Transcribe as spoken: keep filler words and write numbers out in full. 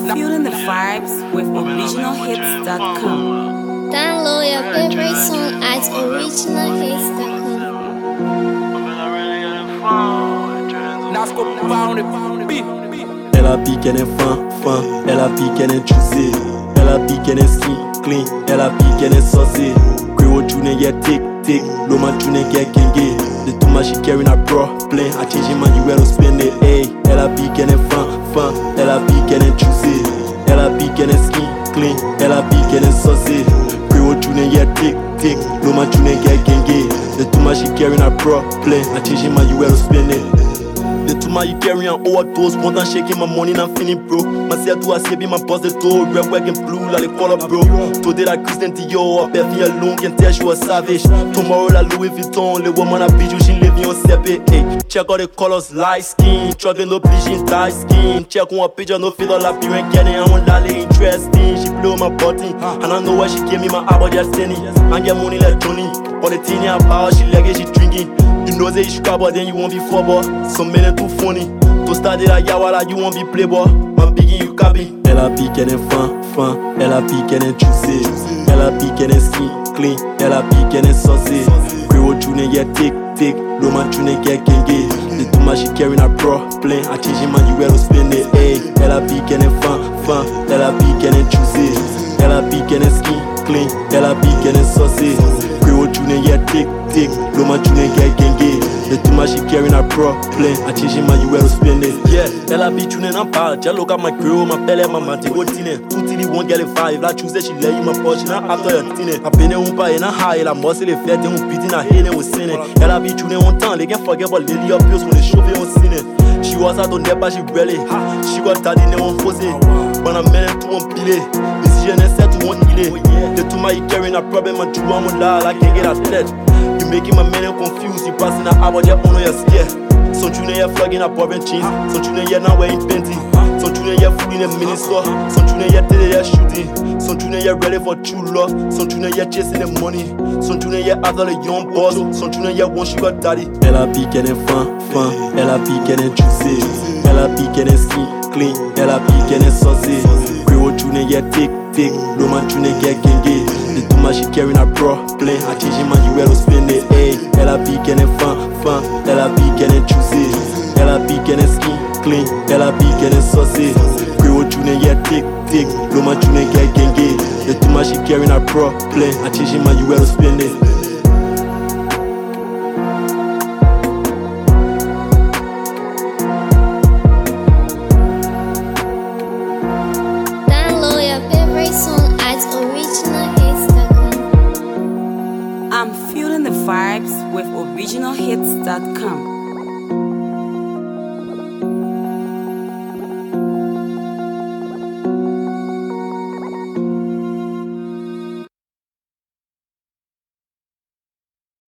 feeling the vibes with original hits dot com. Download your favorite song at original hits dot com. Ela pique, ela é fã, fã. Ela pique, ela é juicy. Ela pique, ela é skin, clean. Ela pique, ela é saucy. Creole tune, yeah, tick, tick. Loma tune, yeah, genge. The too much she carrying her problem. I change man, you will spend it, ayy. Ela pique, ela é fã, fã. Ela pique, ela é juicy. Ela pique, ela é skin, clean. Ela pique, ela é saucy. Creole tune, yeah, tick, tick. Loma tune, yeah, genge. The too much she carrying her problem. I change man, you will spend it. The two my you carry on overdose, want and shaking my money and feeling bro. Myself to a C B, my boss the toe, red, white and blue, like the color bro. Today that Christian Dior, up every alone can tell she was savage. Tomorrow la Louis Vuitton, the woman I beat you, she living on separate. Hey, check all the colors, light skin, struggling no bleaching, dark skin. Check on a picture, no feel all up you ain't getting, I want that interesting. She blow my button, and I know why she gave me my apple just tenny. I get money like Johnny, all the thing about she like it, she drinking. You know that you scrap, but then you won't be football. Some men are too funny. To start it like Yawala, you won't be playboy. My biggie, you copy. Ela pique, elle est fin, fin. Ela pique, elle est juicy. Ela pique, elle est skin, clean. Ela pique, elle est saucy. Creole tune, yeah, tick, tick. Loma tune, yeah, genge. The too much she carrying her problem. I change man, you will spend it, ayy. Ela pique, elle est fin, fin. Ela pique, elle est juicy. Ela pique, elle est skin, clean. Ela pique, elle est saucy. Creole tune, yeah, tick, tick. Loma tune, yeah, genge. The too much she carrying her problem. I change man, you will spend it. Yeah, ela be tuning and part. Just look at my crew, my belly, my man, go tine. Two till won't get a five. La choose she lay you my porch, now after your tine. I been un pa in a high, la muscle the fat, and beating her head and was sinning. Ela be tuning one time, they can't forget about Lily up pills when they show me on sinning. She was out on there, but she really. She got daddy, no one force it. When I'm men to one pile. Decision is set to one delay. The too much carrying a problem, and two one will die, I can't get out of that. Making my men confused, you passing that about your own, you're scared. Some tune you're flogging a popping cheese, some tune you're not wearing panty, some tune you're fooling a minister, some tune you're telling you're shooting, some tune you're ready for true love, some tune you're chasing the money, some tune you're after the young boss, some tune you're one sugar daddy. Ela pique, elle est fin, fin, ela pique, elle est juicy, ela pique, elle est skin, clean, ela pique, elle est saucy. Creole tune you're tick, tick, Loma tune you're genge. The too much she carrying her problem. I change man, you will spend it, ayy. Ela pique, elle est fin, fin. Ela pique, elle est juicy. Ela pique, elle est skin, clean. Ela pique, elle est saucy. Creole tune, yeah, tick, tick. Loma tune, yeah, genge. The too much she carrying her problem. I change man, you will spend it. Song at original hits dot com. I'm feeling the vibes with original hits dot com.